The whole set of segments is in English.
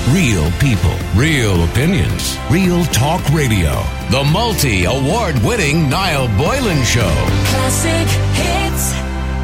Real people, real opinions, Real Talk Radio. The multi-award-winning Niall Boylan Show. Classic hits.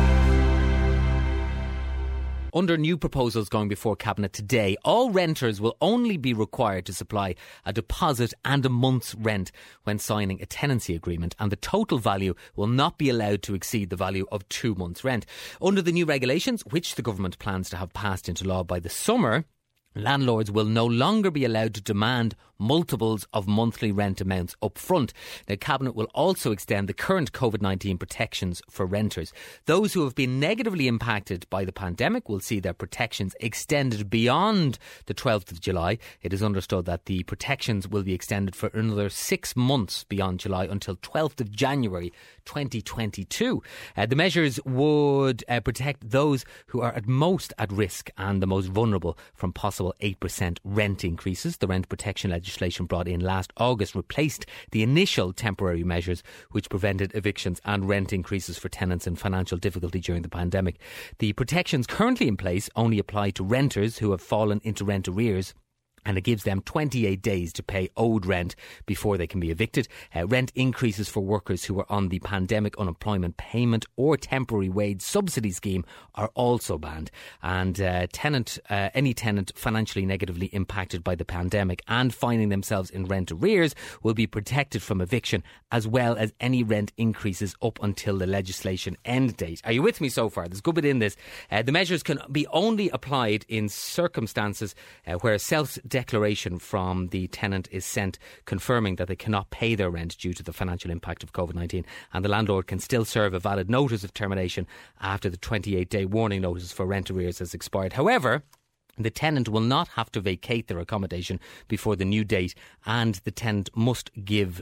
Under new proposals going before Cabinet today, all renters will only be required to supply a deposit and a month's rent when signing a tenancy agreement, and the total value will not be allowed to exceed the value of 2 months' rent. Under the new regulations, which the government plans to have passed into law by the summer, landlords will no longer be allowed to demand multiples of monthly rent amounts up front. The Cabinet will also extend the current COVID-19 protections for renters. Those who have been negatively impacted by the pandemic will see their protections extended beyond the 12th of July. It is understood that the protections will be extended for another 6 months beyond July until 12th of January 2022. The measures would protect those who are at most at risk and the most vulnerable from possible 8% rent increases. The rent protection legislation brought in last August replaced the initial temporary measures which prevented evictions and rent increases for tenants in financial difficulty during the pandemic. The protections currently in place only apply to renters who have fallen into rent arrears, and it gives them 28 days to pay owed rent before they can be evicted. Rent increases for workers who are on the pandemic unemployment payment or temporary wage subsidy scheme are also banned. And any tenant financially negatively impacted by the pandemic and finding themselves in rent arrears will be protected from eviction, as well as any rent increases up until the legislation end date. Are you with me so far? There's a good bit in this. The measures can be only applied in circumstances where a self-declaration from the tenant is sent confirming that they cannot pay their rent due to the financial impact of COVID-19, and the landlord can still serve a valid notice of termination after the 28-day warning notice for rent arrears has expired. However, the tenant will not have to vacate their accommodation before the new date, and the tenant must be given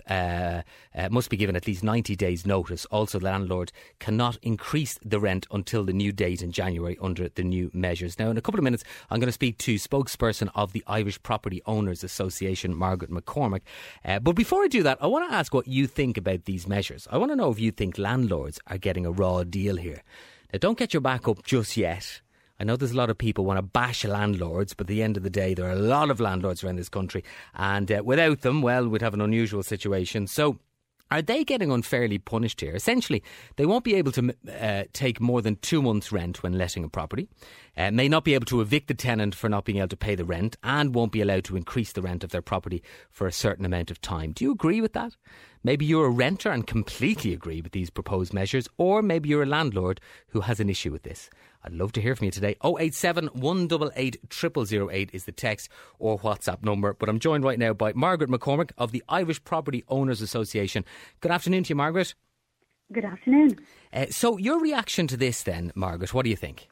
at least 90 days notice. Also, the landlord cannot increase the rent until the new date in January under the new measures. Now, in a couple of minutes, I'm going to speak to spokesperson of the Irish Property Owners Association, Margaret McCormick. But before I do that, I want to ask what you think about these measures. I want to know if you think landlords are getting a raw deal here. Now, don't get your back up just yet. I know there's a lot of people want to bash landlords, but at the end of the day, there are a lot of landlords around this country. And without them, well, we'd have an unusual situation. So are they getting unfairly punished here? Essentially, they won't be able to take more than 2 months' rent when letting a property, may not be able to evict the tenant for not being able to pay the rent, and won't be allowed to increase the rent of their property for a certain amount of time. Do you agree with that? Maybe you're a renter and completely agree with these proposed measures, or maybe you're a landlord who has an issue with this. I'd love to hear from you today. 087 188 0008 is the text or WhatsApp number. But I'm joined right now by Margaret McCormick of the Irish Property Owners Association. Good afternoon to you, Margaret. Good afternoon. So your reaction to this then, Margaret, what do you think?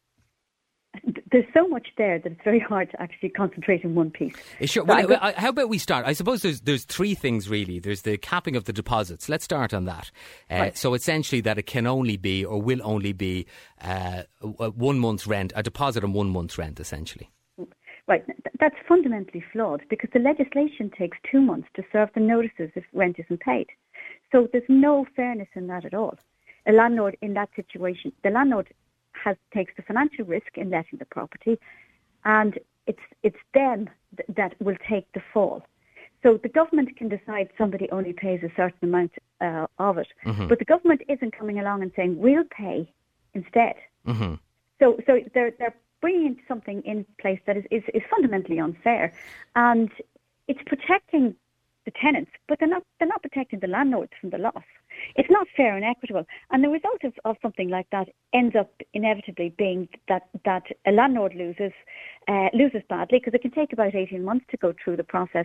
There's so much there that it's very hard to actually concentrate in one piece. Sure. Well, how about we start? I suppose there's three things really. There's the capping of the deposits. Let's start on that. Right. So essentially that it can only be or will only be 1 month's rent, a deposit and 1 month's rent essentially. Right. That's fundamentally flawed because the legislation takes 2 months to serve the notices if rent isn't paid. So there's no fairness in that at all. A landlord in that situation, the landlord takes the financial risk in letting the property, and it's them that will take the fall. So the government can decide somebody only pays a certain amount of it, but the government isn't coming along and saying we'll pay instead. So they're bringing something in place that is fundamentally unfair, and it's protecting the tenants, but they're not protecting the landlords from the loss. It's not fair and equitable, and the result of something like that ends up inevitably being that a landlord loses badly, because it can take about 18 months to go through the process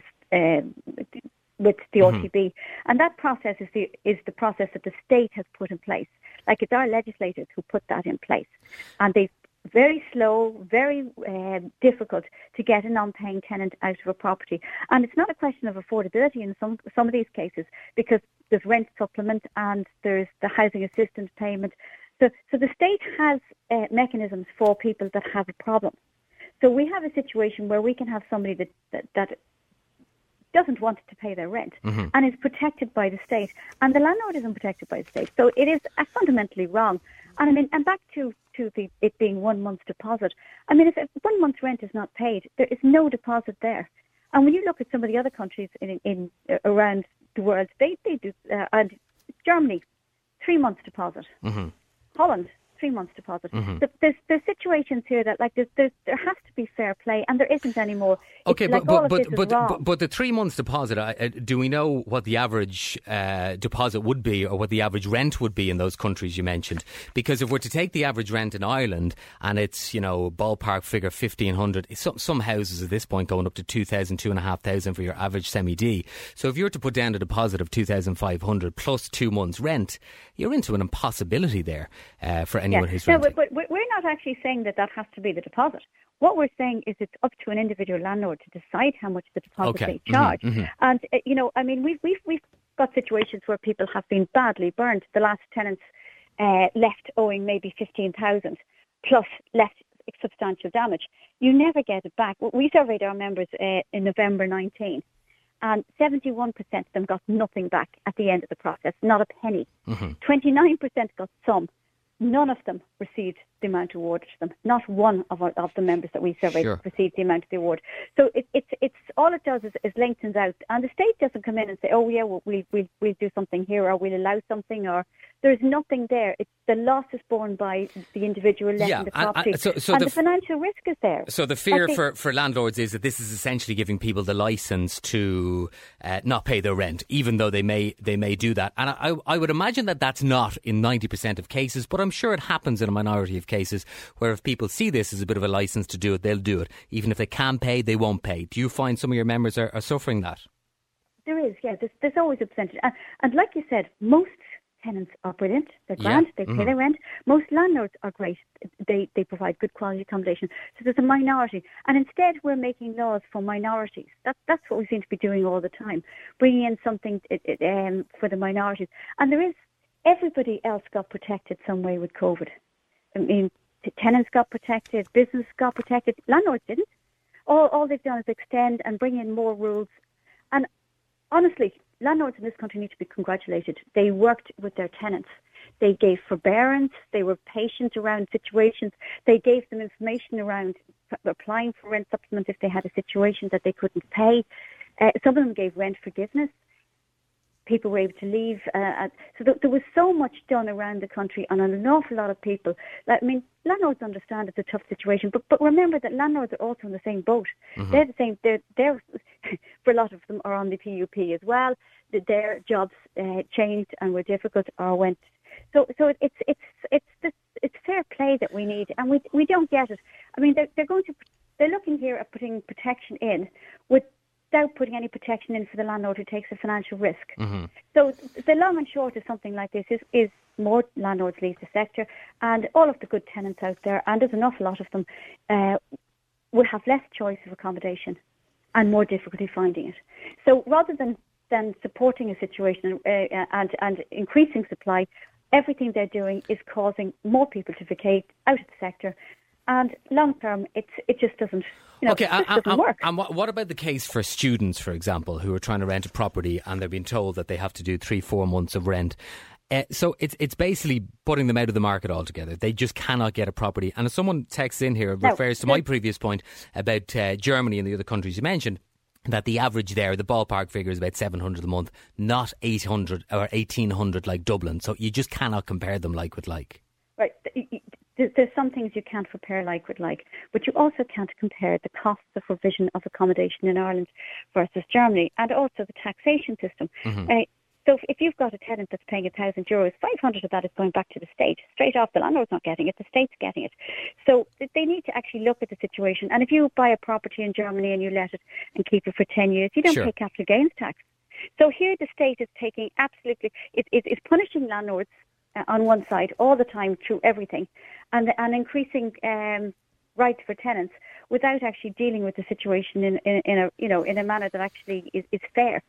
with the RTB, and that process is the process that the state has put in place. Like, it's our legislators who put that in place, and they've very slow, very difficult to get a non-paying tenant out of a property. And it's not a question of affordability in some of these cases, because there's rent supplement and there's the housing assistance payment. So the state has mechanisms for people that have a problem. So we have a situation where we can have somebody that doesn't want to pay their rent and is protected by the state, and the landlord isn't protected by the state. So it is fundamentally wrong. And I mean, and back to it being 1 month's deposit. I mean, if 1 month's rent is not paid, there is no deposit there. And when you look at some of the other countries in around the world, they do. And Germany, 3 months deposit. Mm-hmm. Holland, 3 months deposit. Mm-hmm. There's situations here that there has to be fair play, and there isn't anymore. Okay, but the 3 months deposit, do we know what the average deposit would be, or what the average rent would be in those countries you mentioned? Because if we're to take the average rent in Ireland, and it's, ballpark figure 1,500, some houses at this point going up to 2,000, 2,500 for your average semi-D. So if you were to put down a deposit of 2,500 plus 2 months rent, you're into an impossibility there for anyone who's renting. No, but we're not actually saying that has to be the deposit. What we're saying is it's up to an individual landlord to decide how much the deposit they charge. Mm-hmm. And, I mean, we've got situations where people have been badly burned. The last tenants left owing maybe 15,000 plus left substantial damage. You never get it back. We surveyed our members in November 19, and 71% of them got nothing back at the end of the process, not a penny. Mm-hmm. 29% got some. None of them received the amount awarded to them. Not one of the members that we surveyed received the amount of the award. So it's all it does is lengthens out, and the state doesn't come in and say, "Oh yeah, we'll do something here, or we'll allow something," or there's nothing there. It's the loss is borne by the individual letting the property, and the financial risk is there. So the fear for landlords is that this is essentially giving people the licence to not pay their rent, even though they may do that. And I would imagine that that's not in 90% of cases, but I'm sure it happens in a minority of cases where if people see this as a bit of a licence to do it, they'll do it. Even if they can pay, they won't pay. Do you find some of your members are suffering that? There is, yeah. There's always a percentage. And like you said, most tenants are brilliant. They're grand. They pay their rent. Most landlords are great. They provide good quality accommodation. So there's a minority. And instead we're making laws for minorities. That's what we seem to be doing all the time, bringing in something for the minorities. And everybody else got protected some way with COVID. I mean, tenants got protected, business got protected, landlords didn't. All they've done is extend and bring in more rules. And honestly, landlords in this country need to be congratulated. They worked with their tenants. They gave forbearance. They were patient around situations. They gave them information around applying for rent supplement if they had a situation that they couldn't pay. Some of them gave rent forgiveness. People were able to leave. So there was so much done around the country, and an awful lot of people. I mean, landlords understand it's a tough situation, but remember that landlords are also in the same boat. Mm-hmm. They're the same. They're for a lot of them are on the PUP as well. Their jobs changed and were difficult or went. So it's fair play that we need, and we don't get it. I mean, they're looking here at putting protection in without putting any protection in for the landlord who takes a financial risk. Mm-hmm. So the long and short of something like this is more landlords leave the sector, and all of the good tenants out there, and there's an awful lot of them, will have less choice of accommodation and more difficulty finding it. So rather than supporting a situation and increasing supply, everything they're doing is causing more people to vacate out of the sector. And long term, it just doesn't. Doesn't work. And what about the case for students, for example, who are trying to rent a property and they're being told that they have to do 3-4 months of rent? So it's basically putting them out of the market altogether. They just cannot get a property. And if someone texts in here, refers to my previous point about Germany and the other countries you mentioned, that the average there, the ballpark figure is about 700 a month, not 800 or 1,800 like Dublin. So you just cannot compare them like with like. Right. There's some things you can't compare like with like, but you also can't compare the costs of provision of accommodation in Ireland versus Germany, and also the taxation system. Mm-hmm. So if you've got a tenant that's paying €1,000, 500 of that is going back to the state. Straight off, the landlord's not getting it, the state's getting it. So they need to actually look at the situation. And if you buy a property in Germany and you let it and keep it for 10 years, you don't pay capital gains tax. So here the state is taking it's punishing landlords on one side all the time through everything, and increasing rights for tenants without actually dealing with the situation in a manner that actually is fair.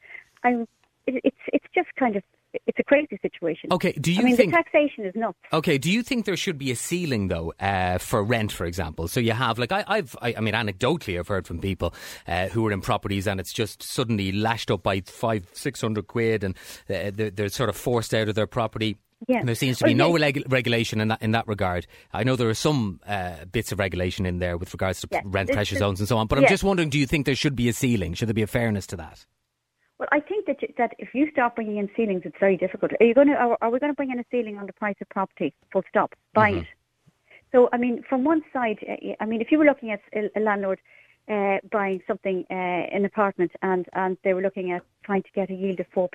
It's just kind of, it's a crazy situation. Okay, the taxation is nuts. Okay, do you think there should be a ceiling though for rent, for example? So you have, like, I mean, anecdotally, I've heard from people who are in properties and it's just suddenly lashed up by 500-600 quid, and they're sort of forced out of their property. Yeah. And there seems to be no regulation in that regard. I know there are some bits of regulation in there with regards to rent pressure zones and so on. But I'm just wondering, do you think there should be a ceiling? Should there be a fairness to that? Well, I think that if you start bringing in ceilings, it's very difficult. Are we going to bring in a ceiling on the price of property? Full stop. Buying it. So, I mean, from one side, I mean, if you were looking at a landlord buying something, an apartment, and they were looking at trying to get a yield of 4%.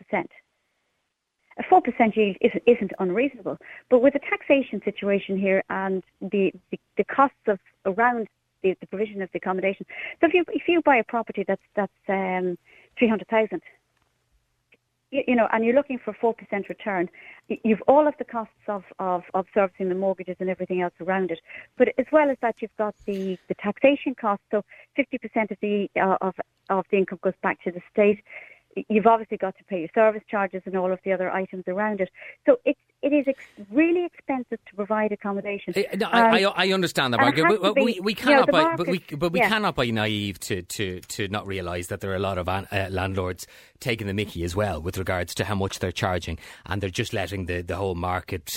A 4% yield isn't unreasonable, but with the taxation situation here and the costs of around the provision of the accommodation. So if you buy a property that's 300,000, you know, and you're looking for 4% return, you've all of the costs of servicing the mortgages and everything else around it. But as well as that, you've got the taxation costs. So 50% of the income goes back to the state. You've obviously got to pay your service charges and all of the other items around it. So it is really expensive to provide accommodation. I understand that, Margaret. We cannot we cannot be naive to not realise that there are a lot of landlords taking the mickey as well with regards to how much they're charging, and they're just letting the whole market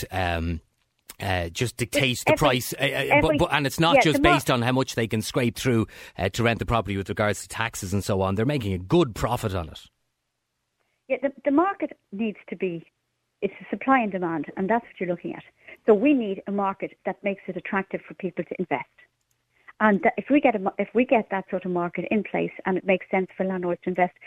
just dictate the price, and it's not just based on how much they can scrape through to rent the property with regards to taxes and so on. They're making a good profit on it. Yeah, the market needs to be, it's a supply and demand, and that's what you're looking at. So we need a market that makes it attractive for people to invest. And if we get that sort of market in place and it makes sense for landlords to invest,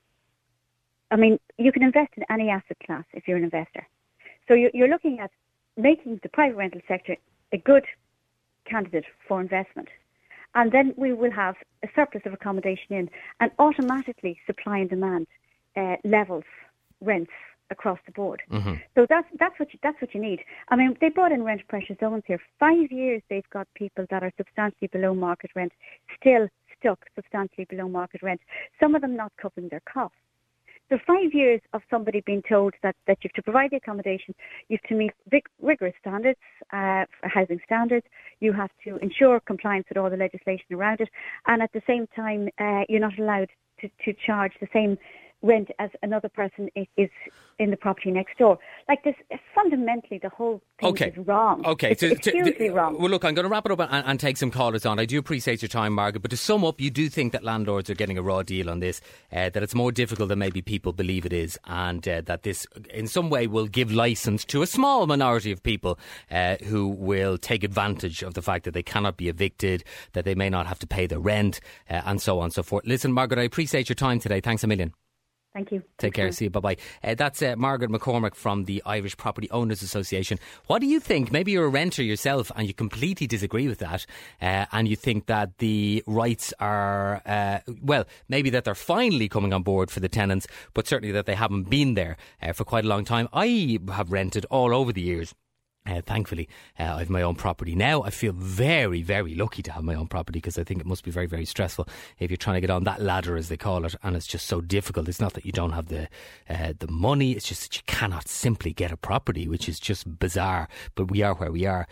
I mean, you can invest in any asset class if you're an investor. So you're looking at making the private rental sector a good candidate for investment. And then we will have a surplus of accommodation in, and automatically supply and demand levels rents across the board. Mm-hmm. So that's what you need. I mean, they brought in rent pressure zones here. 5 years they've got people that are substantially below market rent, still stuck substantially below market rent. Some of them not covering their costs. So 5 years of somebody being told that you have to provide the accommodation, you have to meet rigorous standards, housing standards, you have to ensure compliance with all the legislation around it, and at the same time you're not allowed to charge the same rent as another person is in the property next door. Like this, fundamentally, the whole thing is wrong. Okay, it's hugely wrong. Well, look, I'm going to wrap it up and take some callers on. I do appreciate your time, Margaret, but to sum up, you do think that landlords are getting a raw deal on this, that it's more difficult than maybe people believe it is, and that this, in some way, will give licence to a small minority of people who will take advantage of the fact that they cannot be evicted, that they may not have to pay their rent, and so on and so forth. Listen, Margaret, I appreciate your time today. Thanks a million. Thank you. Take care. See you. Bye-bye. That's Margaret McCormack from the Irish Property Owners Association. What do you think? Maybe you're a renter yourself and you completely disagree with that, and you think that the rights are, maybe that they're finally coming on board for the tenants, but certainly that they haven't been there for quite a long time. I have rented all over the years. Thankfully, I have my own property now. I feel very, very lucky to have my own property, because I think it must be very, very stressful if you're trying to get on that ladder, as they call it, and it's just so difficult. It's not that you don't have the money, it's just that you cannot simply get a property, which is just bizarre. But we are where we are.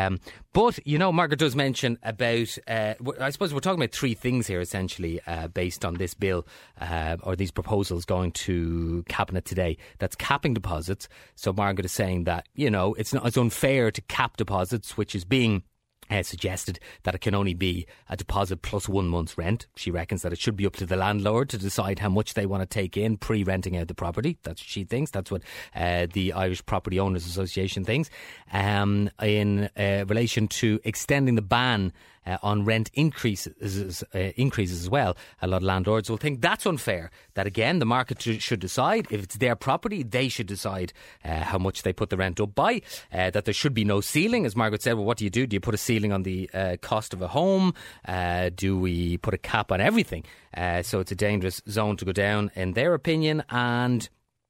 But, you know, Margaret does mention about, I suppose we're talking about three things here, essentially, based on this bill or these proposals going to Cabinet today. That's capping deposits. So Margaret is saying that, you know, it's unfair to cap deposits, which is being suggested that it can only be a deposit plus 1 month's rent. She reckons that it should be up to the landlord to decide how much they want to take in pre-renting out the property. That's what she thinks. That's what the Irish Property Owners Association thinks. In relation to extending the ban on rent increases as well, a lot of landlords will think that's unfair. That again, the market should decide. If it's their property, they should decide how much they put the rent up by. That there should be no ceiling, as Margaret said. Well, what do? Do you put a ceiling on the cost of a home? Do we put a cap on everything? So it's a dangerous zone to go down, in their opinion. And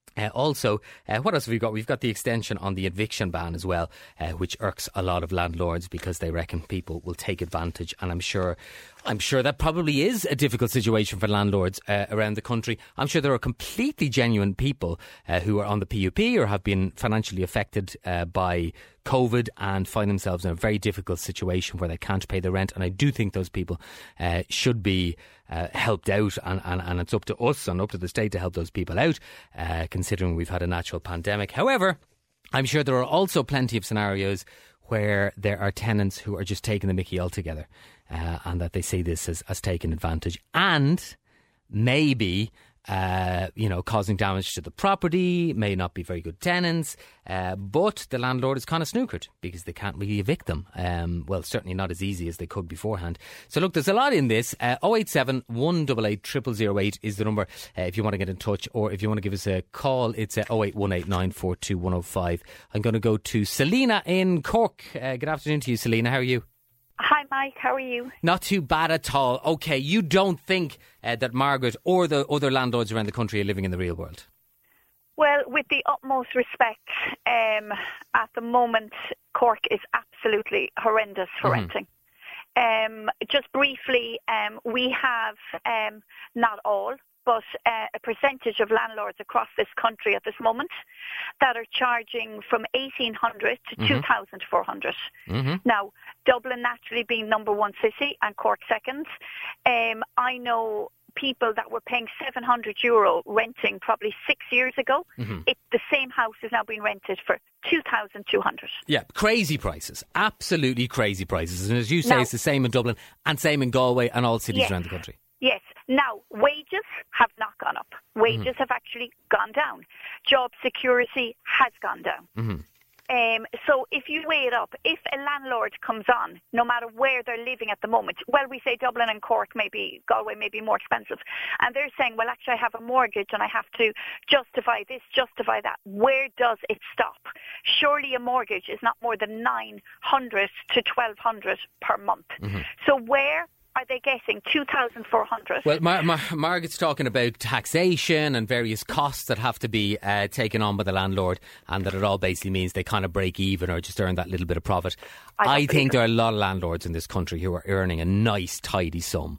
also, what else have we got? We've got the extension on the eviction ban as well, which irks a lot of landlords, because they reckon people will take advantage. And I'm sure that probably is a difficult situation for landlords around the country. I'm sure there are completely genuine people who are on the PUP or have been financially affected by COVID and find themselves in a very difficult situation where they can't pay the rent. And I do think those people should be helped out, and it's up to us and up to the state to help those people out, considering we've had a natural pandemic. However, I'm sure there are also plenty of scenarios where there are tenants who are just taking the mickey altogether, and that they see this as taking advantage, and maybe causing damage to the property, may not be very good tenants, but the landlord is kind of snookered because they can't really evict them. Well, certainly not as easy as they could beforehand. So look, there's a lot in this. 087 188 0008 is the number if you want to get in touch, or if you want to give us a call, it's 08189 942 105. I'm going to go to Selena in Cork. Good afternoon to you, Selena. How are you? Hi, Mike. How are you? Not too bad at all. OK, you don't think that Margaret or the other landlords around the country are living in the real world? Well, with the utmost respect, at the moment, Cork is absolutely horrendous for renting. Just briefly, we have, not all, but a percentage of landlords across this country at this moment that are charging from 1,800 to 2,400. Now, Dublin naturally being number one city and Cork second. I know people that were paying €700 renting probably 6 years ago. The same house is now being rented for 2,200. Yeah, crazy prices. Absolutely crazy prices. And as you say, it's the same in Dublin and same in Galway and all cities around the country. Yes. Now, wages have not gone up. Wages have actually gone down. Job security has gone down. So if you weigh it up, if a landlord comes on, no matter where they're living at the moment, well, we say Dublin and Cork, maybe Galway may be more expensive, and they're saying, well, actually, I have a mortgage and I have to justify this, justify that. Where does it stop? Surely a mortgage is not more than 900 to 1,200 per month. So where are they getting 2,400? Well, Margaret's talking about taxation and various costs that have to be taken on by the landlord, and that it all basically means they kind of break even or just earn that little bit of profit. I think there are a lot of landlords in this country who are earning a nice, tidy sum.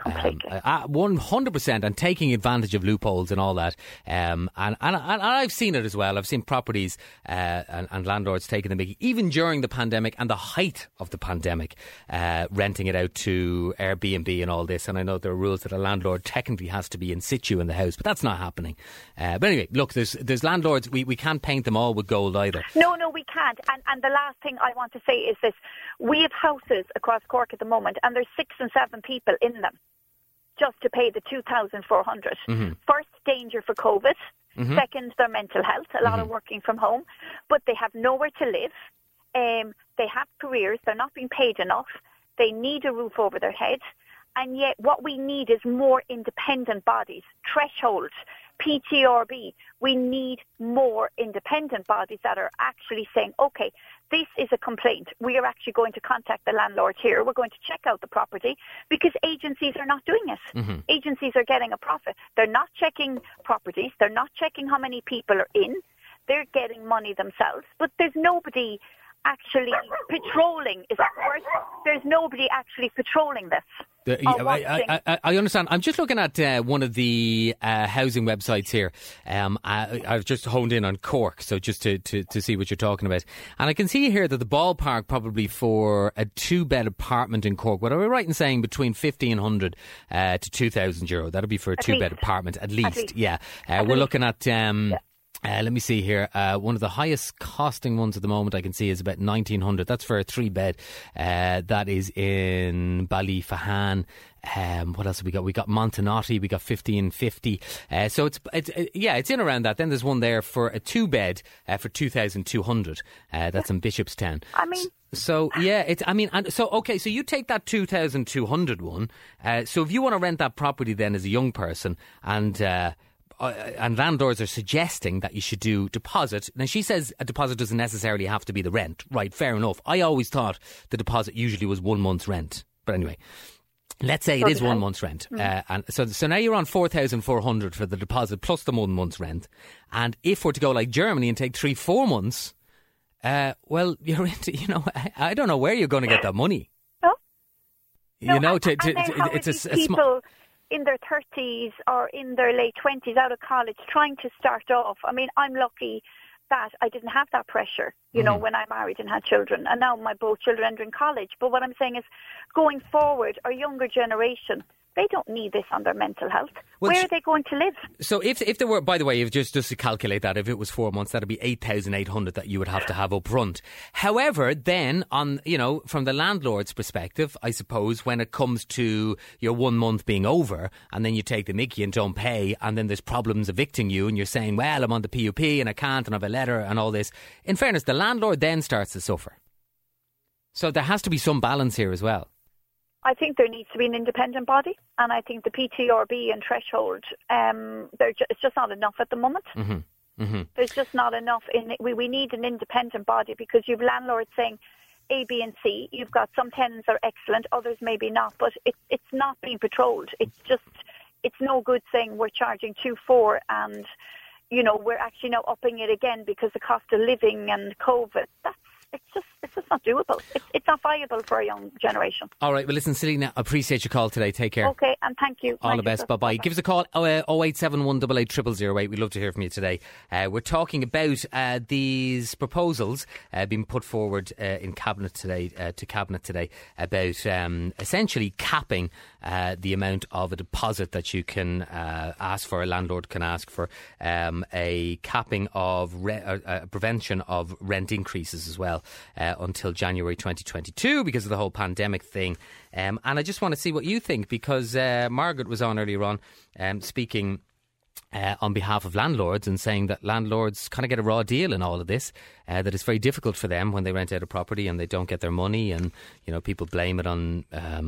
100%, and taking advantage of loopholes and all that. And I've seen it as well. I've seen properties and landlords taking the mickey, even during the pandemic and the height of the pandemic, renting it out to Airbnb and all this. And I know there are rules that a landlord technically has to be in situ in the house, but that's not happening. But anyway, look, there's landlords, we can't paint them all with gold either. No, we can't. And the last thing I want to say is this. We have houses across Cork at the moment, and there's 6 and 7 people in them, just to pay the 2,400. First, danger for COVID. Second, their mental health, a lot of working from home. But they have nowhere to live. They have careers. They're not being paid enough. They need a roof over their head. And yet what we need is more independent bodies, thresholds, PTRB. We need more independent bodies that are actually saying, OK, this is a complaint. We are actually going to contact the landlord here. We're going to check out the property, because agencies are not doing it. Agencies are getting a profit. They're not checking properties. They're not checking how many people are in. They're getting money themselves. But there's nobody actually patrolling. Is that worse? There's nobody actually patrolling this. I understand. I'm just looking at one of the housing websites here. I've just honed in on Cork, so just to see what you're talking about. And I can see here that the ballpark probably for a 2-bed apartment in Cork, what are we right in saying, between 1,500 to 2,000 euro? That'll be for a 2-bed apartment, at least. Yeah. We're looking at... let me see here. One of the highest costing ones at the moment I can see is about 1,900. That's for a 3-bed. That is in Ballyfahan. What else have we got? We got Montenotte. We got 1,550. So it's in around that. Then there's one there for a 2-bed for 2,200. That's in Bishopstown. I mean. So yeah, so you take that 2,200 one. So if you want to rent that property then as a young person, and landlords are suggesting that you should do deposit. Now, she says a deposit doesn't necessarily have to be the rent. Right, fair enough. I always thought the deposit usually was 1 month's rent. But anyway, let's say it is 1 month's rent. And so now you're on 4,400 for the deposit plus the 1 month's rent. And if we're to go like Germany and take 3-4 months, well, you're into, I don't know where you're going to get that money. It's a small... in their 30s or in their late 20s out of college trying to start off. I mean, I'm lucky that I didn't have that pressure, when I married and had children. And now my both children are entering college. But what I'm saying is, going forward, our younger generation, They don't need this on their mental health. Well, Where are they going to live? So if there were, by the way, if just to calculate that, if it was 4 months, that'd be 8,800 that you would have to have up front. However, then on, from the landlord's perspective, I suppose when it comes to your 1 month being over and then you take the mickey and don't pay and then there's problems evicting you and you're saying, well, I'm on the PUP and I can't and I have a letter and all this. In fairness, the landlord then starts to suffer. So there has to be some balance here as well. I think there needs to be an independent body, and I think the PTRB and threshold, it's just not enough at the moment. Mm-hmm. Mm-hmm. There's just not enough. We need an independent body because you've landlords saying A, B and C. You've got some tenants are excellent, others maybe not, but it's not being patrolled. It's no good saying we're charging 2.4 and, we're actually now upping it again because the cost of living and COVID. It's just not doable. It's not viable for a young generation. All right. Well, listen, Selena, I appreciate your call today. Take care. Okay, and thank you. All the best. Bye-bye. Give us a call, 0871 88 0008. We'd love to hear from you today. We're talking about these proposals being put forward in Cabinet today, about essentially capping the amount of a deposit that you can ask for, a landlord can ask for, a capping of prevention of rent increases as well until January 2022 because of the whole pandemic thing. And I just want to see what you think because Margaret was on earlier on speaking on behalf of landlords and saying that landlords kind of get a raw deal in all of this, that it's very difficult for them when they rent out a property and they don't get their money and, people blame it on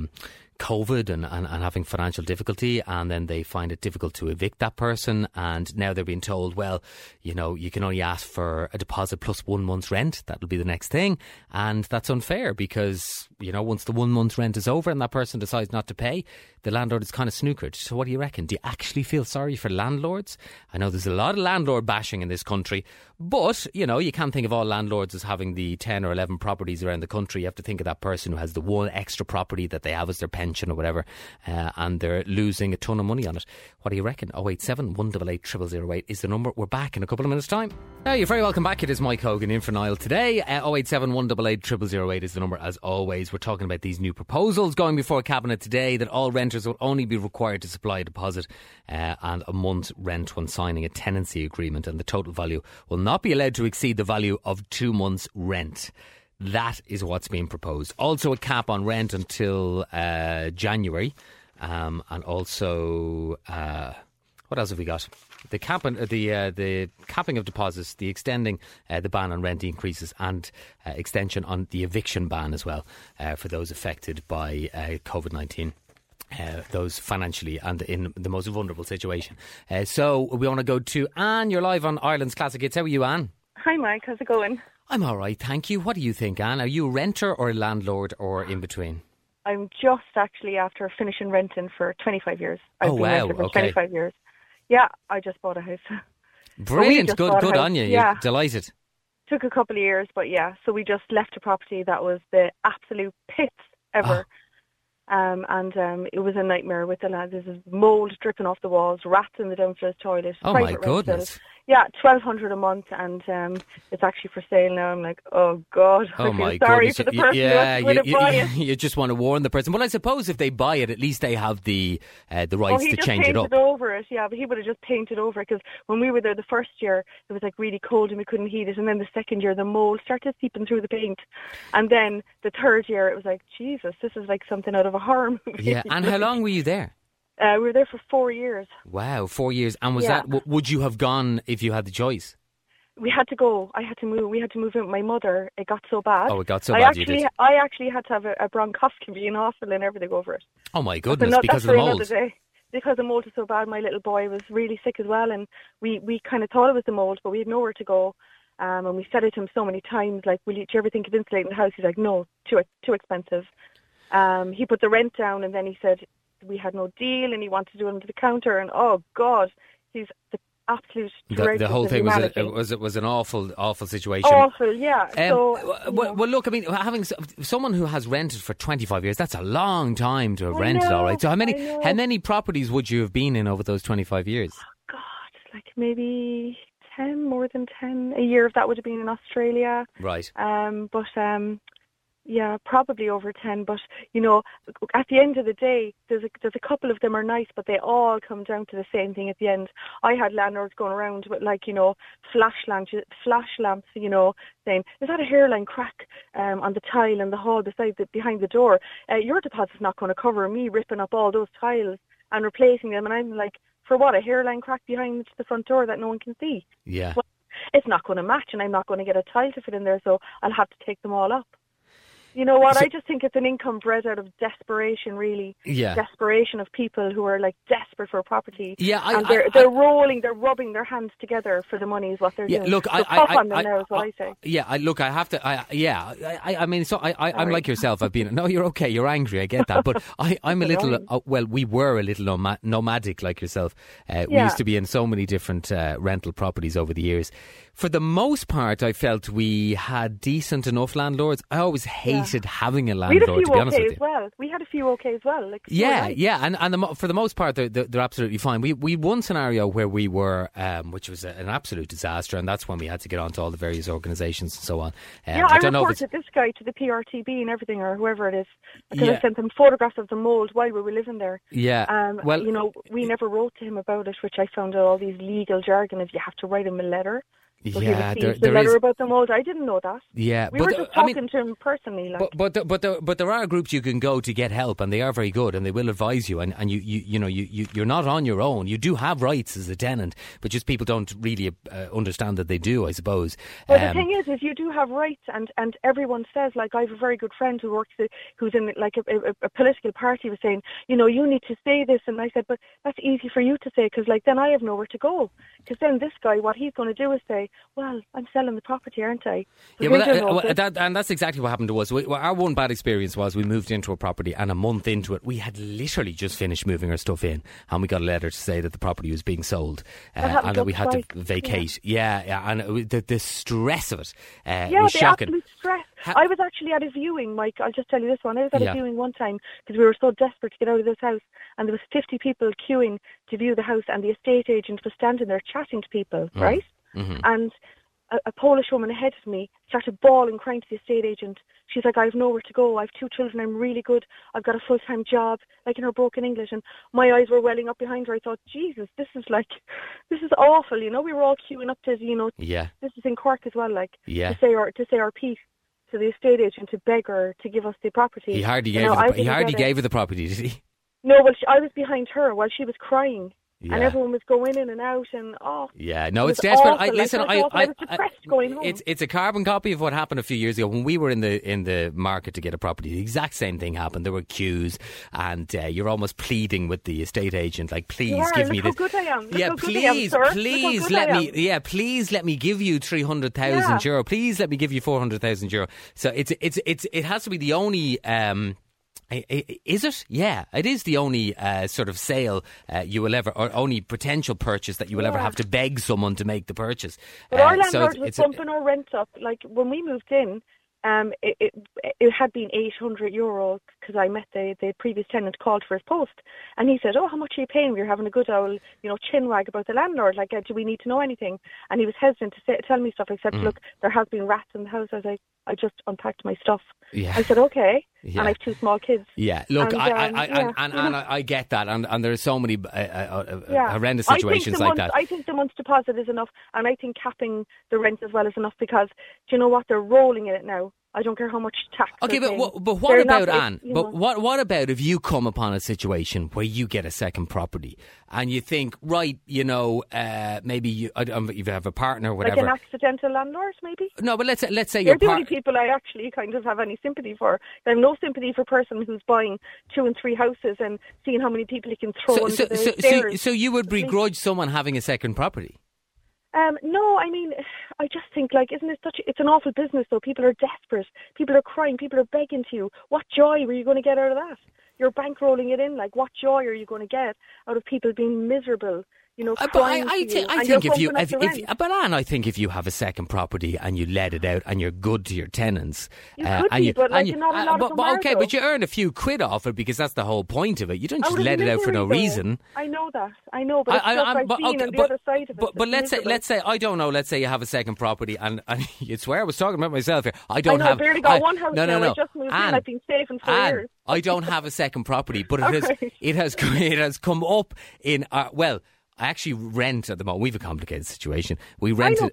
COVID and having financial difficulty, and then they find it difficult to evict that person, and now they're being told, well, you can only ask for a deposit plus 1 month's rent. That'll be the next thing, and that's unfair because once the 1 month's rent is over and that person decides not to pay, the landlord is kind of snookered. So what do you reckon? Do you actually feel sorry for landlords? I know there's a lot of landlord bashing in this country, but you can't think of all landlords as having the 10 or 11 properties around the country. You have to think of that person who has the one extra property that they have as their pension or whatever, and they're losing a ton of money on it. What do you reckon? 087 188 0008 is the number. We're back in a couple of minutes' time. You're very welcome back. It is Mike Hogan in for Niall today. 087 188 0008 is the number as always. We're talking about these new proposals going before Cabinet today that all renters will only be required to supply a deposit and a month's rent when signing a tenancy agreement, and the total value will not be allowed to exceed the value of 2 months' rent. That is what's being proposed. Also a cap on rent until January, and also what else have we got? The capping of deposits, the extending the ban on rent increases, and extension on the eviction ban as well for those affected by COVID-19. Those financially and in the most vulnerable situation. So we want to go to Anne. You're live on Ireland's Classic Hits. How are you, Anne? Hi, Mike. How's it going? I'm all right, thank you. What do you think, Anne? Are you a renter or a landlord or in between? I'm just actually after finishing renting for 25 years. I've been wow. renting for Okay. 25 years. Yeah, I just bought a house. Brilliant. Good on you. Yeah. You're delighted. Took a couple of years, but yeah. So we just left a property that was the absolute pits ever. It was a nightmare with the lads. There's mould dripping off the walls, rats in the downstairs toilet. Oh, my private rental. goodness. Yeah, $1,200 a month, and it's actually for sale now. I'm like, oh God, Oh, I my feel sorry goodness. for the person who has to buy it. You just want to warn the person. Well, I suppose if they buy it, at least they have the rights to change it up. He just painted over it, yeah, but he would have just painted over it because when we were there the first year, it was like really cold and we couldn't heat it, and then the second year, the mold started seeping through the paint, and then the third year, it was like, Jesus, this is like something out of a horror movie. Yeah, and how long were you there? We were there for 4 years. Wow, 4 years. And was that, would you have gone if you had the choice? We had to go. I had to move. We had to move in with my mother. It got so bad. Oh, it got so bad, you did? I actually had to have a bronchoscopy in hospital and everything over it. Oh, my goodness, because of the mould. Because the mould was so bad, my little boy was really sick as well, and we kind of thought it was the mould, but we had nowhere to go. And we said it to him so many times, like, do you ever think of insulating the house? He's like, no, too expensive. He put the rent down, and then he said we had no deal, and he wanted to do it under the counter, and oh God, he's the absolute the whole thing was an awful situation. Awful, yeah. Well, look, I mean, having someone who has rented for 25 years, that's a long time to have rented, all right. So how many properties would you have been in over those 25 years? Oh God, like maybe 10, more than 10 a year if that would have been in Australia. Right. Yeah, probably over 10. But, you know, at the end of the day, there's a couple of them are nice, but they all come down to the same thing at the end. I had landlords going around with, like, you know, flash lamps, you know, saying, is that a hairline crack on the tile in the hall behind the door? Your deposit's not going to cover me ripping up all those tiles and replacing them. And I'm like, for what, a hairline crack behind the front door that no one can see? Yeah. Well, it's not going to match, and I'm not going to get a tile to fit in there, so I'll have to take them all up. You know what? I just think it's an income bred out of desperation, really. Yeah. Desperation of people who are, like, desperate for property. Yeah, and they're rubbing their hands together for the money is what they're doing. Look, so on them now is what I say. Yeah, I have to. I mean, so I'm like yourself. I've been. No, you're okay. You're angry. I get that, but I'm a little. We were a little nomadic like yourself. We used to be in so many different rental properties over the years. For the most part, I felt we had decent enough landlords. I always hated having a landlord, to be honest with you. We had a few okay as well. Like, and for the most part, they're absolutely fine. We had one scenario where we were, which was an absolute disaster, and that's when we had to get onto all the various organisations and so on. I reported this guy to the PRTB and everything, or whoever it is, because I sent them photographs of the mould while we were living there. Yeah. Well, you know, we never wrote to him about it, which I found out all these legal jargon of you have to write him a letter. So yeah, the letter about the mould. I didn't know that. Yeah, we were just talking to him personally. Like. But there are groups you can go to get help, and they are very good, and they will advise you. And you're not on your own. You do have rights as a tenant, but just people don't really understand that they do, I suppose. Well, the thing is you do have rights, and everyone says, like, I have a very good friend who's in like a political party was saying, you know, you need to say this, and I said, but that's easy for you to say, because like then I have nowhere to go, because then this guy, what he's going to do is say, well, I'm selling the property, aren't I? Yeah, and that's exactly what happened to us. Our one bad experience was we moved into a property, and a month into it, we had literally just finished moving our stuff in, and we got a letter to say that the property was being sold, and that we had to vacate. And the stress of it was shocking. Absolute stress. I was actually at a viewing, Mike. I'll just tell you this one. I was at a viewing one time because we were so desperate to get out of this house, and there was 50 people queuing to view the house, and the estate agent was standing there chatting to people, right? Mm-hmm. And a Polish woman ahead of me started bawling, crying to the estate agent. She's like, I have nowhere to go. I have 2 children. I'm really good. I've got a full-time job, like in her broken English. And my eyes were welling up behind her. I thought, Jesus, this is awful. You know, we were all queuing up to, you know, this is in Cork as well, like, to say our piece to the estate agent, to beg her to give us the property. He hardly gave her the property, did he? No, well, I was behind her while she was crying. Yeah. And everyone was going in and out, and it's desperate. I was depressed going home. It's a carbon copy of what happened a few years ago when we were in the market to get a property. The exact same thing happened. There were queues, and you're almost pleading with the estate agent, like, please give me this. How good I am. Please let me give you 300,000 euro. Please let me give you 400,000 euro. So it has to be the only. Is it? Yeah, it is the only sort of sale you will ever, or only potential purchase that you will ever have to beg someone to make the purchase. But our landlord was bumping our rent up. Like, when we moved in, it had been €800 because I met the previous tenant, called for his post, and he said, "Oh, how much are you paying?" We were having a good old, chin wag about the landlord. Like, do we need to know anything? And he was hesitant to tell me stuff. I said, "Look, there has been rats in the house." I was like, "I just unpacked my stuff." Yeah. I said, "Okay." Yeah. And I have 2 small kids. Yeah, look, I get that, and there are so many horrendous situations like that. I think the month's deposit is enough, and I think capping the rent as well is enough, because do you know what? They're rolling in it now. I don't care how much tax. Okay, but what about, Anne? But what about if you come upon a situation where you get a second property and you think, right, maybe you have a partner, or whatever, like an accidental landlord, maybe? No, but let's say they're the only people I actually kind of have any sympathy for. I have no sympathy for a person who's buying 2 and 3 houses and seeing how many people he can throw into the stairs. So you would begrudge someone having a second property? No, I mean, I just think, like, it's an awful business, though. People are desperate. People are crying. People are begging to you. What joy were you going to get out of that? You're bankrolling it in. Like, what joy are you going to get out of people being miserable, But I think if you have a second property and you let it out and you're good to your tenants, but you earn a few quid off it because that's the whole point of it. You don't just let it out for no reason. I know that, but I've seen on the other side of it. But let's say I don't know. Let's say you have a second property, and you swear I was talking about myself here. I barely got one house. No. I just moved in. I've been safe in 4 years. I don't have a second property, but it has come up in I actually rent at the moment. We have a complicated situation. We rented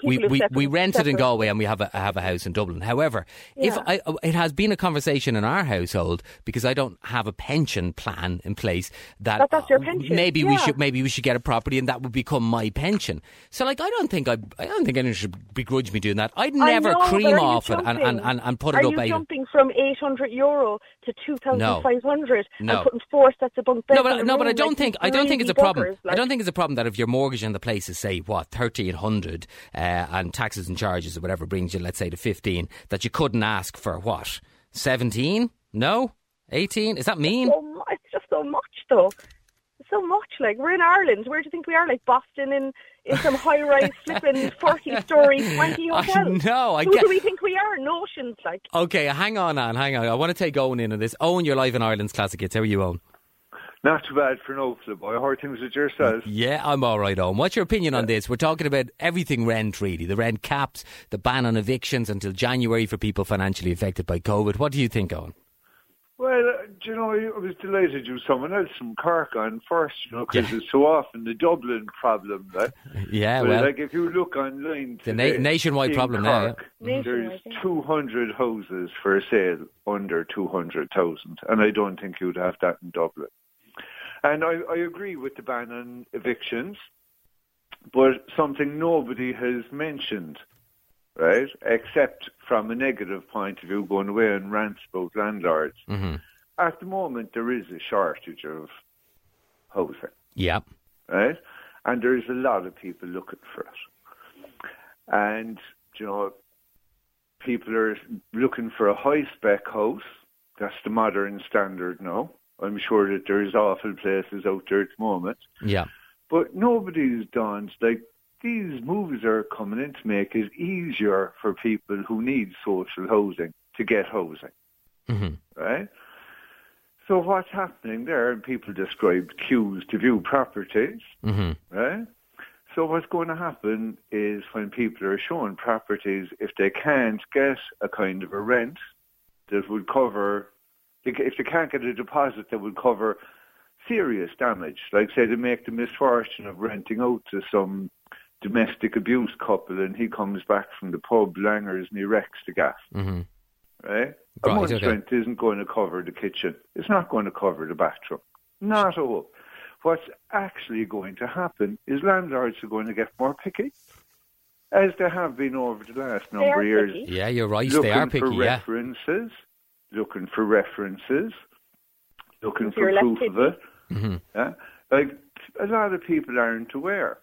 in Galway, and we have a house in Dublin. However, it has been a conversation in our household because I don't have a pension plan in place. That's your pension. Maybe we should get a property, and that would become my pension. So, I don't think anyone should begrudge me doing that. I'd never cream off it and put it up. Are you jumping from €800 to 2,500 and putting 4 sets of bunk beds? No, but I don't think it's a problem. I don't think it's a problem that if your mortgage on the place is, say, $1,300 and taxes and charges or whatever brings you, let's say, to 15, that you couldn't ask for 17? No? 18? Is that mean? It's just so much, though. It's so much. We're in Ireland. Where do you think we are? Boston in some high-rise flipping 40-storey 20 hotels. Who do we think we are? Notions, Okay, hang on. I want to take Owen in on this. Owen, you're live in Ireland's Classic Hits. How are you, Owen? Not too bad for an old boy. How are things with yourself? Yeah, I'm all right, Owen. What's your opinion on this? We're talking about everything rent, really. The rent caps, the ban on evictions until January for people financially affected by COVID. What do you think, Owen? Well, I was delighted you someone else from Cork on first, because it's so often the Dublin problem. If you look online the nationwide problem Cork, there's 200 houses for sale under 200,000, and I don't think you'd have that in Dublin. And I agree with the ban on evictions, but something nobody has mentioned, right, except from a negative point of view, going away and rants about landlords. Mm-hmm. At the moment, there is a shortage of housing. Yeah. Right? And there's a lot of people looking for it. And, people are looking for a high-spec house. That's the modern standard now. I'm sure that there's awful places out there at the moment. Yeah. But nobody's done, these moves are coming in to make it easier for people who need social housing to get housing. Mm-hmm. Right? So what's happening there, and people describe queues to view properties, mm-hmm. right? So what's going to happen is when people are showing properties, if they can't get a kind of a rent that would cover, if they can't get a deposit that would cover serious damage, like say they make the misfortune of renting out to some domestic abuse couple and he comes back from the pub, langers, and he wrecks the gas. Mm-hmm. Right? A month's rent isn't going to cover the kitchen. It's not going to cover the bathroom. Not at all. What's actually going to happen is landlords are going to get more picky, as they have been over the last number of years. Picky. Yeah, you're right. They are picky, looking for references, looking for proof of it. Mm-hmm. Yeah? A lot of people aren't aware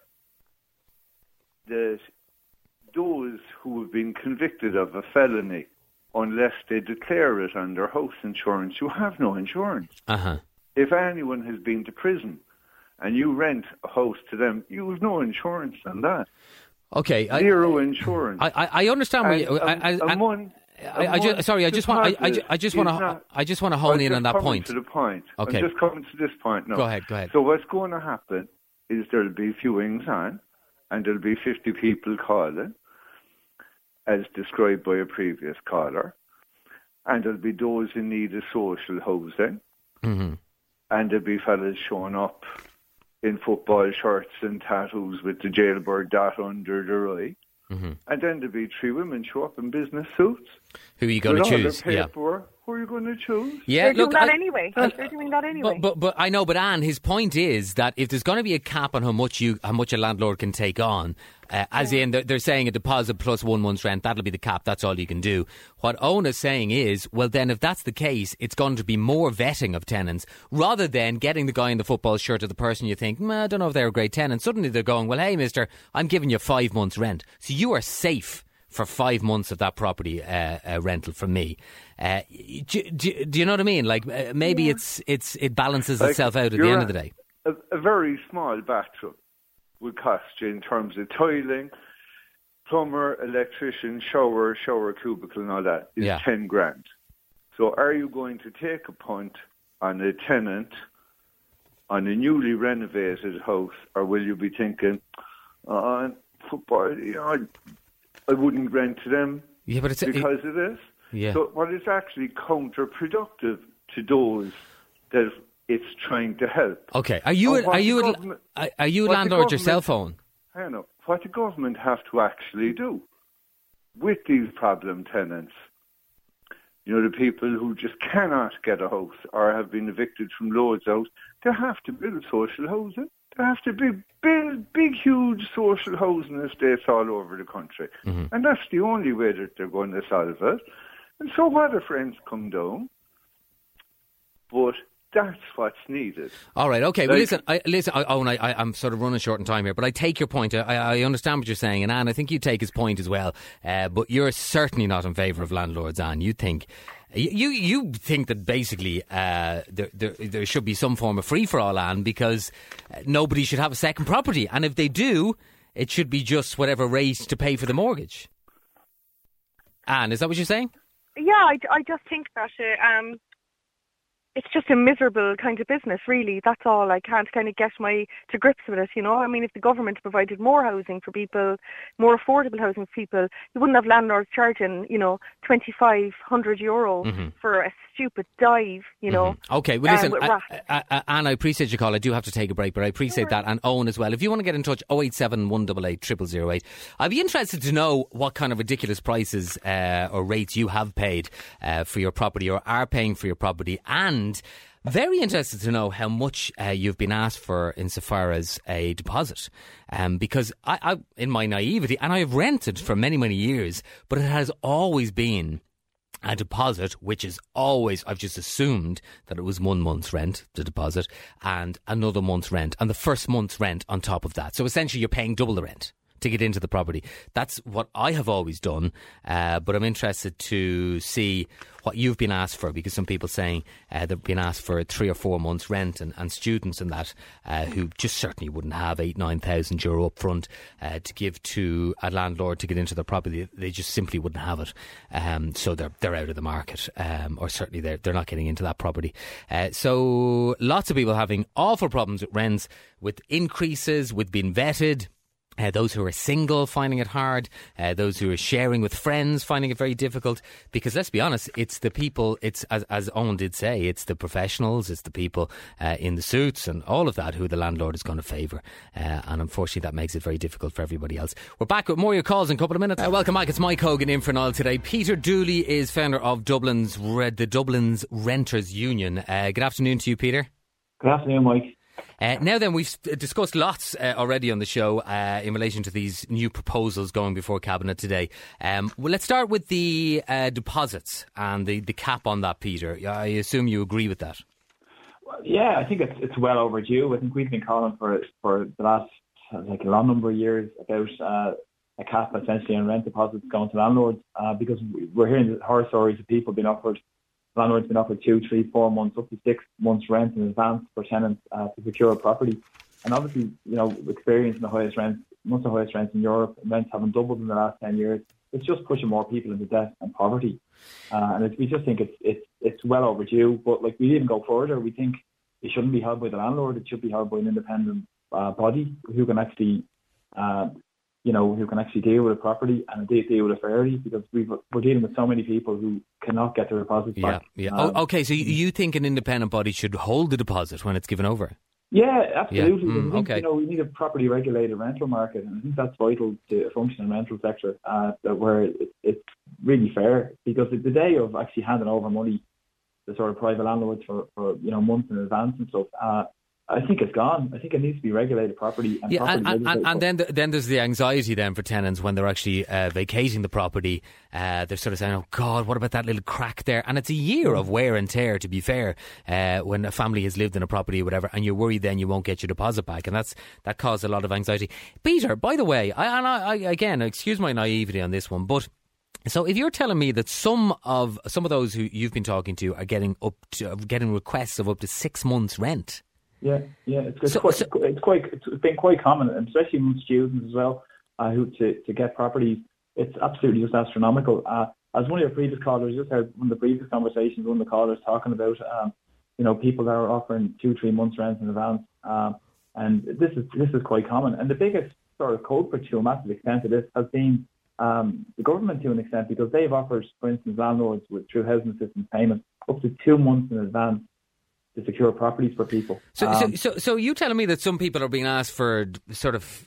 that those who have been convicted of a felony, unless they declare it on their house insurance, you have no insurance. Uh-huh. If anyone has been to prison and you rent a house to them, you have no insurance on that. Okay. Zero insurance. I understand where you... I just want to hone in on that point. To the point. Okay. I'm just coming to this point now. Go ahead. So what's going to happen is there'll be viewings on, and there'll be 50 people calling, as described by a previous caller, and there'll be those in need of social housing, mm-hmm. and there'll be fellas showing up in football shirts and tattoos with the jailbird dot under their eye. Mm-hmm. And then there'll be 3 women show up in business suits. Who are you going to choose? Yeah. Who are you going to choose? Yeah, They're doing that anyway. They're doing that anyway. But I know, but Anne, his point is that if there's going to be a cap on how much a landlord can take on, as in they're saying a deposit plus 1 month's rent, that'll be the cap, that's all you can do. What Owen is saying is, well then if that's the case, it's going to be more vetting of tenants, rather than getting the guy in the football shirt or the person you think, I don't know if they're a great tenant. Suddenly they're going, well hey mister, I'm giving you 5 months rent. So you are safe for 5 months of that property rental from me. Do you know what I mean? Maybe it balances itself out at the end of the day. A very small bathroom would cost you in terms of tiling, plumber, electrician, shower cubicle and all that is 10 grand. So are you going to take a punt on a tenant on a newly renovated house, or will you be thinking, football, I wouldn't rent to them because of this? Yeah. So what is actually counterproductive to those that it's trying to help. Okay. Are you a landlord yourself, Owen? I don't know. What the government have to actually do with these problem tenants, the people who just cannot get a house or have been evicted from loads out, they have to build social housing. They have to build big, huge social housing estates all over the country. Mm-hmm. And that's the only way that they're going to solve it. And so what if rents come down? But that's what's needed. All right, okay. Well, listen, Owen, I'm sort of running short on time here, but I take your point. I understand what you're saying, and Anne, I think you take his point as well. But you're certainly not in favour of landlords, Anne. You think that basically there should be some form of free-for-all, Anne, because nobody should have a second property, and if they do, it should be just whatever rate to pay for the mortgage. Anne, is that what you're saying? Yeah, I just think that it's just a miserable kind of business, really. That's all. I can't kind of get to grips with it, I mean, if the government provided more housing for people, more affordable housing for people, you wouldn't have landlords charging, €2,500 for a stupid dive, Mm-hmm. Okay, well, listen, Anne, I appreciate your call. I do have to take a break, but I appreciate that. And Owen as well. If you want to get in touch, 087 188 0008. I'd be interested to know what kind of ridiculous prices or rates you have paid for your property or are paying for your property, and very interested to know how much you've been asked for insofar as a deposit. Because I, in my naivety, and I have rented for many, many years, but it has always been a deposit, which is always, I've just assumed that it was 1 month's rent, the deposit, and another month's rent, and the first month's rent on top of that. So essentially you're paying double the rent to get into the property. That's what I have always done, but I'm interested to see what you've been asked for, because some people saying they've been asked for 3 or 4 months rent, and students and that who just certainly wouldn't have €8,000-9,000 euro up front to give to a landlord to get into their property. They just simply wouldn't have it, so they're out of the market, or certainly they're not getting into that property. So lots of people having awful problems with rents, with increases, with being vetted. Those who are single finding it hard, those who are sharing with friends finding it very difficult, because let's be honest, it's the people, it's as Owen did say, it's the professionals, it's the people in the suits and all of that who the landlord is going to favour, and unfortunately that makes it very difficult for everybody else. We're back with more of your calls in a couple of minutes. Welcome back, it's Mike Hogan in for Niall today. Peter Dooley is founder of Dublin's Renters Union. Good afternoon to you, Peter. Good afternoon, Mike. Now then, we've discussed lots already on the show in relation to these new proposals going before Cabinet today. Well, let's start with the deposits and the cap on that, Peter. I assume you agree with that? Well, yeah, I think it's well overdue. I think we've been calling for the last a long number of years about a cap essentially on rent deposits going to landlords, because we're hearing horror stories of people being offered. Landlords been offered 2, 3, 4 months, up to 6 months rent in advance for tenants to secure a property. And obviously, experiencing the highest rents, most of the highest rents in Europe, rents haven't doubled in the last 10 years. It's just pushing more people into debt and poverty. And we just think it's well overdue. But we even go further. We think it shouldn't be held by the landlord. It should be held by an independent body who can actually deal with a property and deal with it fairly, because we're dealing with so many people who cannot get their deposits back. Yeah. Okay, so you think an independent body should hold the deposit when it's given over? Yeah, absolutely. Yeah. We need a properly regulated rental market, and I think that's vital to a functioning rental sector, where it's really fair, because the day of actually handing over money to sort of private landlords for months in advance and stuff, I think it's gone. I think it needs to be regulated properly. And then there's the anxiety then for tenants when they're actually vacating the property. They're sort of saying, oh God, what about that little crack there? And it's a year of wear and tear, to be fair, when a family has lived in a property or whatever, and you're worried then you won't get your deposit back, and that caused a lot of anxiety. Peter, by the way, I again, excuse my naivety on this one, but so if you're telling me that some of those who you've been talking to are getting requests of up to 6 months rent, Yeah. It's been quite common, and especially among students as well, who to get properties. It's absolutely just astronomical. As one of your previous callers, just heard one of the previous conversations, one of the callers talking about, people that are offering 2-3 months rent in advance, and this is quite common. And the biggest sort of culprit to a massive extent of this has been the government to an extent, because they've offered, for instance, landlords through housing assistance payments up to 2 months in advance to secure properties for people. So you telling me that some people are being asked for sort of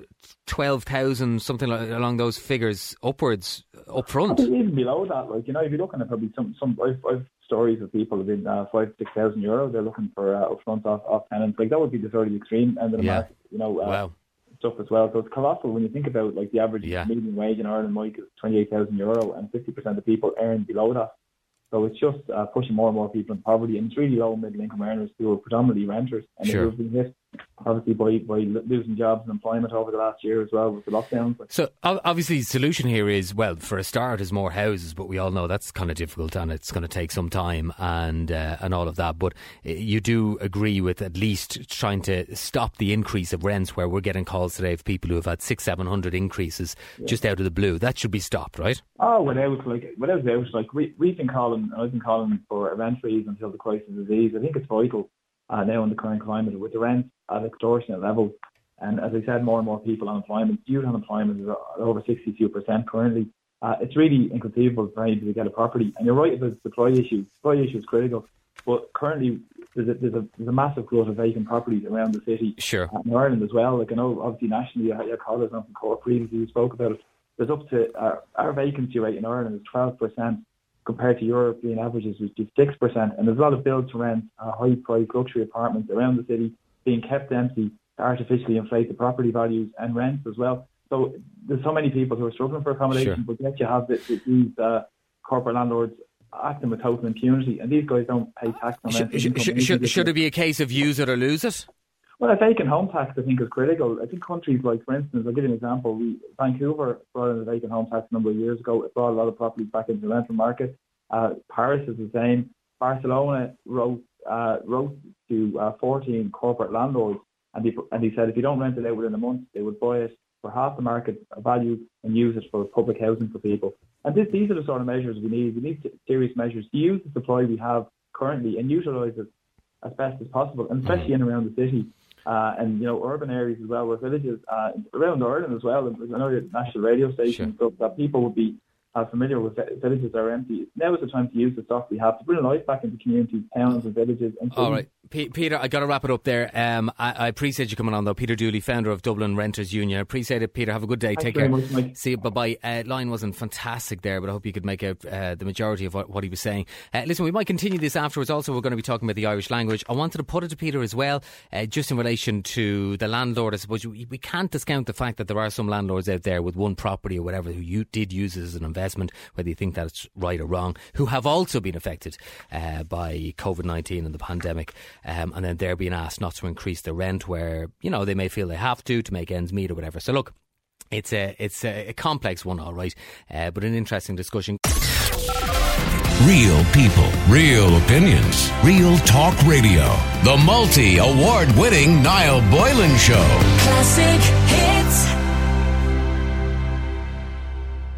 12,000, something along those figures upwards up front? Even below that, if you're looking at probably some I've stories of people who've been 5,000-6,000 euro. They're looking for upfront off tenants. That would be the sort of extreme end of the market. Wow. Stuff as well. So it's colossal when you think about the average median wage in Ireland, Mike, is 28,000 euro, and 50% of people earn below that. So it's just pushing more and more people into poverty, and it's really low middle income earners who are predominantly renters, and who have been hit obviously by losing jobs and employment over the last year as well with the lockdowns. So obviously the solution here is, well, for a start, is more houses, but we all know that's kind of difficult and it's going to take some time and all of that. But you do agree with at least trying to stop the increase of rents, where we're getting calls today of people who have had 600-700 increases just out of the blue. That should be stopped, right? Oh, without doubt. We've been calling, I've been calling for a rent freeze until the crisis is eased. I think it's vital now in the current climate with the rents at extortionate levels. And as I said, more and more people on unemployment. Youth unemployment is over 62% currently. It's really inconceivable for anybody to get a property. And you're right about the supply issue. Supply issue is critical. But currently there's a massive growth of vacant properties around the city. Sure. In Ireland as well. I know obviously nationally, your callers on from Cork previously who spoke about it. There's up to our vacancy rate in Ireland is 12%. Compared to European averages, which is 6%. And there's a lot of build to rent, high-priced luxury apartments around the city being kept empty to artificially inflate the property values and rents as well. So there's so many people who are struggling for accommodation, but yet you have these corporate landlords acting with total impunity, and these guys don't pay tax on rent. Should it be a case of use it or lose it? Well, a vacant home tax, I think, is critical. I think countries like, for instance, I'll give you an example. Vancouver brought in a vacant home tax a number of years ago. It brought a lot of properties back into the rental market. Paris is the same. Barcelona wrote to 14 corporate landlords, and he said if you don't rent it out within a month, they would buy it for half the market value and use it for public housing for people. And these are the sort of measures we need. We need serious measures to use the supply we have currently and utilise it as best as possible, and especially in and around the city. And urban areas as well, where villages around Ireland as well. I know your national radio station, so that people would be familiar with villages that are empty. Now is the time to use the stock we have to bring life back into communities, towns and villages. And all right, Peter, I got to wrap it up there. I appreciate you coming on though. Peter Dooley, founder of Dublin Renters Union. I appreciate it, Peter. Have a good day. Thanks Take care. Much, Mike. See you. Bye-bye. Line wasn't fantastic there, but I hope you could make out the majority of what he was saying. Listen, we might continue this afterwards. Also, we're going to be talking about the Irish language. I wanted to put it to Peter as well, just in relation to the landlord. I suppose we can't discount the fact that there are some landlords out there with one property or whatever who did use it as an investment, whether you think that's right or wrong, who have also been affected by COVID-19 and the pandemic, and then they're being asked not to increase the rent where they may feel they have to make ends meet or whatever. So look, it's a complex one, all right, but an interesting discussion. Real people, real opinions, Real Talk Radio. The multi-award winning Niall Boylan Show. Classic hits.